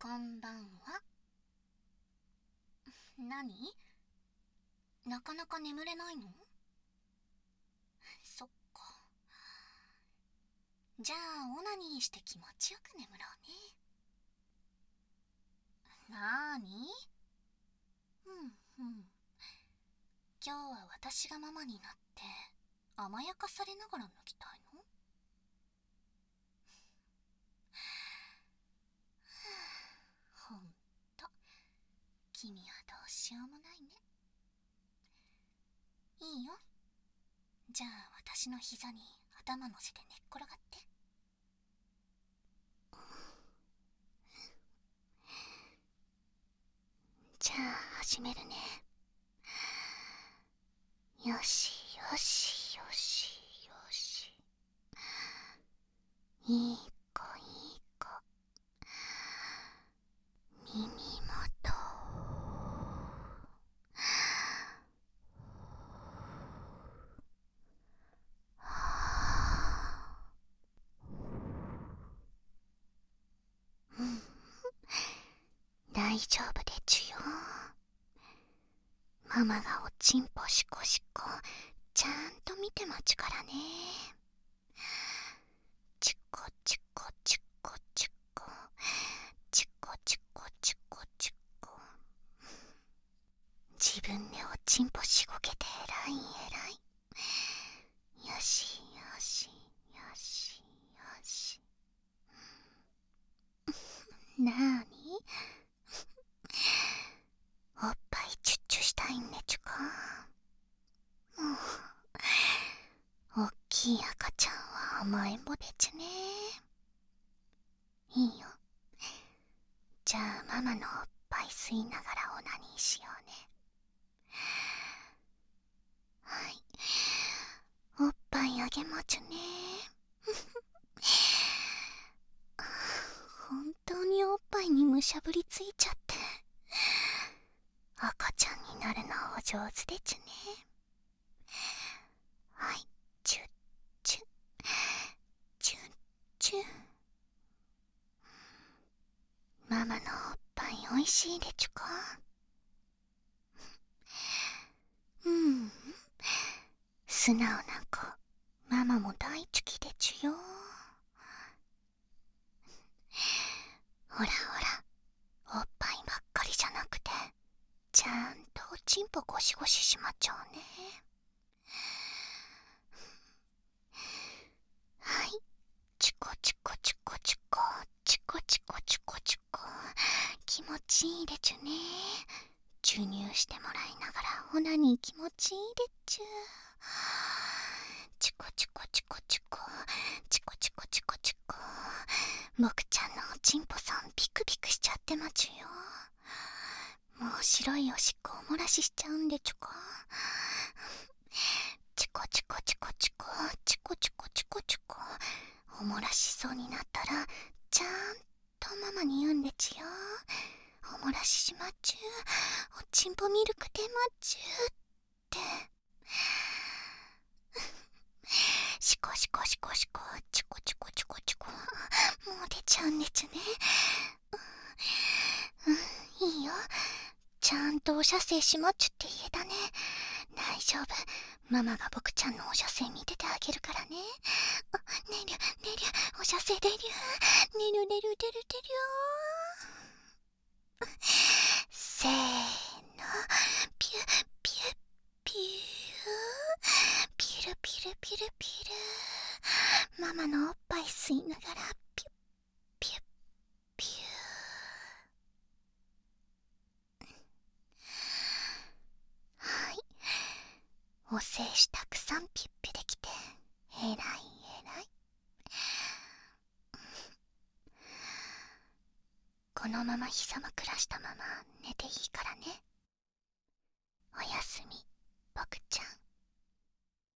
こんばんは。何？なかなか眠れないの？そっか。じゃあオナニーして気持ちよく眠ろうね。なーに？うんうん。今日は私がママになって甘やかされながら抜きたいの？ほんと君はどうしようもないね。いいよ。じゃあ私の膝に頭乗せて寝っ転がって。じゃあ始めるね。よしよしよしよし。いい子いい子。耳元。大丈夫でちゅよ。ママがおちんぽしこしこちゃんと見てまちからね。チコチコチコチコチコチコチコチコ。自分でおちんぽしごけてえらいえらい。よしよしよしよし。なーに？おっぱいチュッチュしたいんでちゅか？おっきい赤ちゃんは甘えんぼでちゅね。いいよ。じゃあママのおっぱい吸いながらオナニーしようね。はい。おっぱいあげまちゅね。本当におっぱいにむしゃぶりついちゃって。赤ちゃんになるのお上手でちゅね。はい、チュッチュチュッチュ。ママのおっぱいおいしいでちゅか？素直な子、ママも大好きでちゅよ。ほらほら、おっぱいばっかりじゃなくてちゃんとおちんぽゴシゴシしまっちゃうね。はい、チコチコチコチコチコチコチコチコ。気持ちいいでちゅね。注入してもらいながらオナニー気持ちいいでちゅ。チコチコチコチコチコチコチコチコ。僕ちゃんのおちんぽさんピクピクしちゃってまちゅよ。もう白いおしっこお漏らししちゃうんでちゅか？チコチコチコチコチコチコチコチコ。お漏らしそうになったらちゃんとママに言うんでちゅよ。お漏らししまっちゅ。おちんぽミルク出まっちゅって。シコシコシコシコチコチコチコチコ。もう出ちゃうんでちゅね。いいよ。ちゃんとお射精しまっちゅって言えたね。大丈夫。ママが僕ちゃんのお射精見ててあげるからね。ねりゅねりゅ、お射精出りゅ。ねりゅねりゅ出る出りゅ。せーの。ピュピュピュー。ピルピルピルピル。ママのおっぱい吸いながらピュピュピュー。はい。お精子たくさんピュッピュできてえらいえらい。このまま膝枕したまま寝ていいからね。おやすみ、僕ちゃん。